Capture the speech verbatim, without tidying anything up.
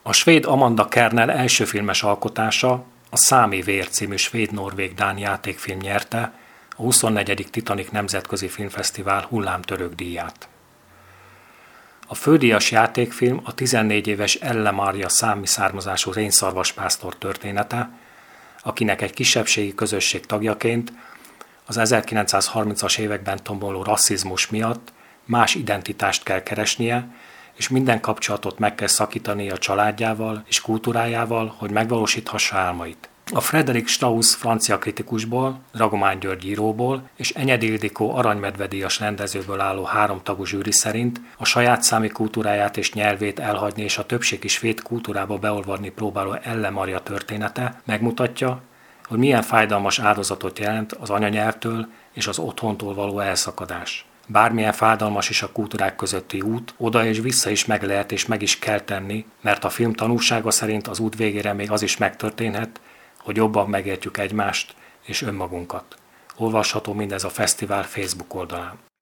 A svéd Amanda Kernel első filmes alkotása, a Számi vér című svéd-norvég-dán játékfilm nyerte a huszonnegyedik Titanic Nemzetközi Filmfesztivál hullámtörők díját. A fődíjas játékfilm a tizennégy éves Elle Maria számi származású rénszarvaspásztor története, akinek egy kisebbségi közösség tagjaként az ezerkilencszázharmincas években tomboló rasszizmus miatt más identitást kell keresnie, és minden kapcsolatot meg kell szakítani a családjával és kultúrájával, hogy megvalósíthassa álmait. A Frederick Strauss francia kritikusból, Dragomán György íróból és Enyedi Ildikó aranymedve-díjas rendezőből álló háromtagú zsűri szerint a saját számi kultúráját és nyelvét elhagyni és a többségi svéd kultúrába beolvadni próbáló Elle Maria története megmutatja, hogy milyen fájdalmas áldozatot jelent az anyanyelvtől és az otthontól való elszakadás. Bármilyen fájdalmas is a kultúrák közötti út, oda és vissza is meg lehet és meg is kell tenni, mert a film tanúsága szerint az út végére még az is megtörténhet, hogy jobban megértjük egymást és önmagunkat. Olvasható mindez a fesztivál Facebook oldalán.